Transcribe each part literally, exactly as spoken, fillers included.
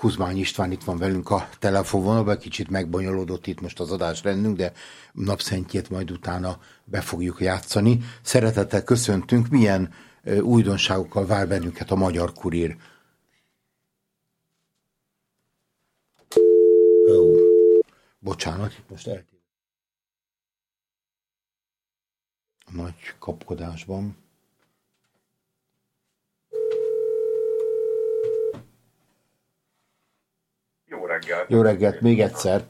Kuzmány István itt van velünk a telefonvonalban, kicsit megbonyolódott itt most az adásrendünk, de napszentjét majd utána be fogjuk játszani. Szeretettel köszöntünk, milyen újdonságokkal vár bennünket a Magyar Kurír? Ó, bocsánat, itt most eltér. A nagy kapkodásban. Jó reggelt! Jó reggelt, még egyszer!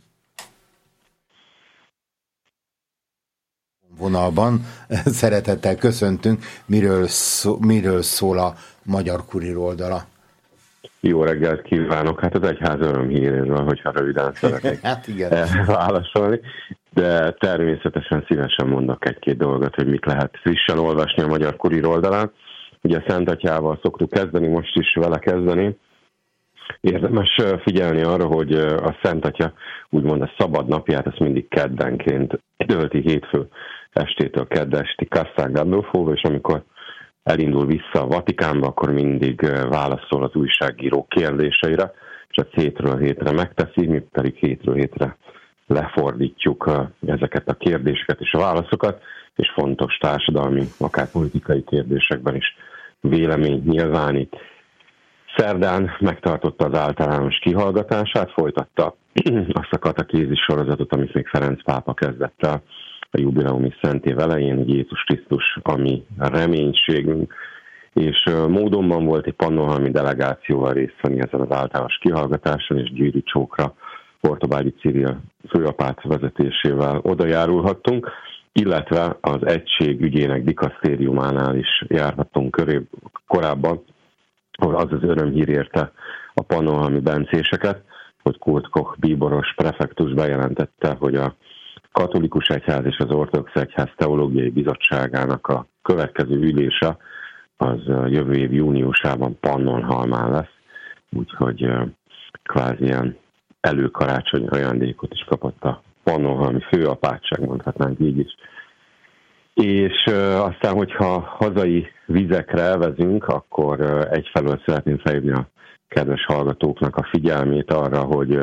Vonalban szeretettel köszöntünk, miről, szó, miről szól a Magyar Kurír oldala. Jó reggelt kívánok! Hát az egyház örömhíréről, hogyha röviden szeretnék hát igen. válaszolni, de természetesen szívesen mondok egy-két dolgot, hogy mit lehet frissen olvasni a Magyar Kurír oldalán. Ugye Szent Atyával szoktuk kezdeni, most is vele kezdeni. Érdemes figyelni arra, hogy a Szent Atya úgymond a szabad napját, ezt mindig keddenként tölti hétfő estétől kedd esti Castel Gandolfóba, és amikor elindul vissza a Vatikánba, akkor mindig válaszol az újságíró kérdéseire, és ezt hétről hétre megteszi, mi pedig hétről hétre lefordítjuk ezeket a kérdéseket és a válaszokat, és fontos társadalmi, akár politikai kérdésekben is véleményt nyilvánít. Szerdán megtartotta az általános kihallgatását, folytatta azt a katekézis sorozatot, amit még Ferenc pápa kezdett el a jubileumi szentév elején, hogy Jézus Krisztus a mi reménységünk, és módonban volt egy pannonhalmi delegációval részt venni ezen az általános kihallgatáson, és Győri Csókra Portobágyi Cyril főapát vezetésével oda járulhattunk, illetve az egység ügyének dikasztériumánál is járhattunk köré korábban, ahol az az örömhír érte a pannonhalmi bencéseket, hogy Kurt Koch bíboros prefektus bejelentette, hogy a katolikus egyház és az ortodox egyház teológiai bizottságának a következő ülése az jövő év júniusában Pannonhalmán lesz, úgyhogy kvázi ilyen előkarácsony ajándékot is kapott a pannonhalmi főapátság, mondhatnánk így is. És aztán, hogyha hazai vizekre elvezünk, akkor egyfelől szeretném felhívni a kedves hallgatóknak a figyelmét arra, hogy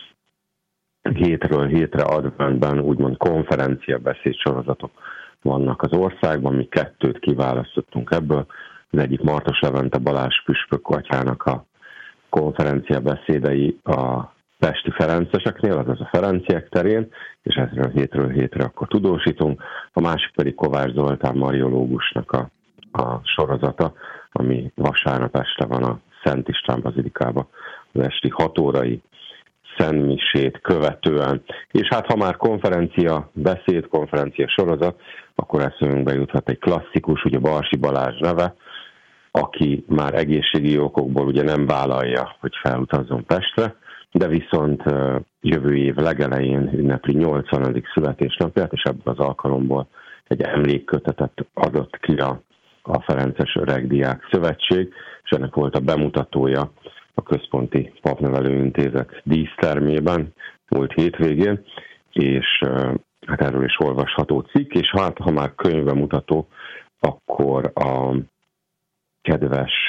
hétről hétre adventben úgymond konferencia beszédsorozatok vannak az országban, mi kettőt kiválasztottunk ebből. Az egyik Martos Levente Balázs püspök atyának a konferencia beszédei a pesti ferenceseknél, azaz a Ferenciek terén, és ezről hétről hétre akkor tudósítunk. A másik pedig Kovács Zoltán mariológusnak a, a sorozata, ami vasárnap este van a Szent István bazilikában, az esti hat órai szentmisét követően. És hát ha már konferencia, beszéd, konferencia sorozat, akkor eszemünkbe juthat egy klasszikus, ugye Barsi Balázs neve, aki már egészségügyi okokból ugye nem vállalja, hogy felutazzon Pestre, de viszont jövő év legelején ünnepli nyolcvanadik születésnapját, és ebből az alkalomból egy emlékkötetet adott ki a, a Ferences Öregdiák Szövetség, és ennek volt a bemutatója a Központi Papnevelő Intézet dísztermében múlt hétvégén, és hát erről is olvasható cikk, és hát ha már könyvbemutató, akkor a kedves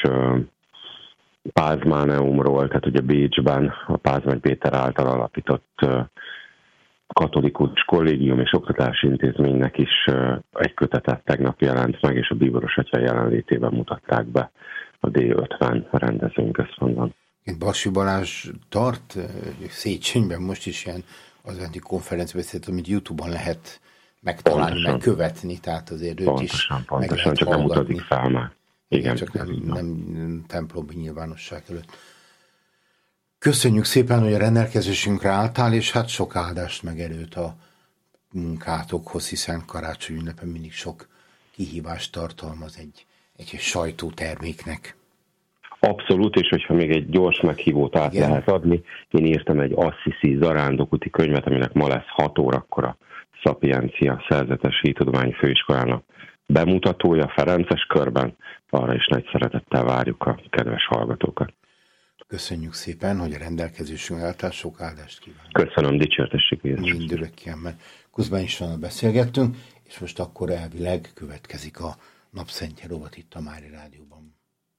Pázmáneumról, tehát ugye Bécsben a Pázmány Péter által alapított katolikus kollégium és oktatási intézménynek is egy kötetet tegnap jelent meg, és a bíboros atya jelenlétében mutatták be a dé ötven rendezvényközpontban. Barsi Balázs tart Széchenyben most is ilyen adventi konferenciabeszédet, amit YouTube-on lehet megtalálni, pontosan, meg követni, tehát azért őt pontosan, is pontosan, meg lehet csak hallgatni. Nem mutatik fel már. Igen, csak nem, nem templomi nyilvánosság előtt. Köszönjük szépen, hogy a rendelkezésünkre álltál, és hát sok áldást meg erőt a munkátokhoz, hiszen karácsony ünnepen mindig sok kihívást tartalmaz egy, egy sajtóterméknek. Abszolút, és hogyha még egy gyors meghívót át igen. lehet adni, én írtam egy Assisi zarándokuti könyvet, aminek ma lesz hat órakor a Szapiencia Szerzetes Hídtudományi Főiskolának bemutatója Ferences körben, arra is nagy szeretettel várjuk a kedves hallgatókat. Köszönjük szépen, hogy a rendelkezésünkre álltál, sok áldást kívánok. Köszönöm, dicsértesség Jézus. Mindörökkéen, mert Kuzmány Istvánnak beszélgettünk, és most akkor elvileg következik a Napszentje rovat itt a Mári Rádióban.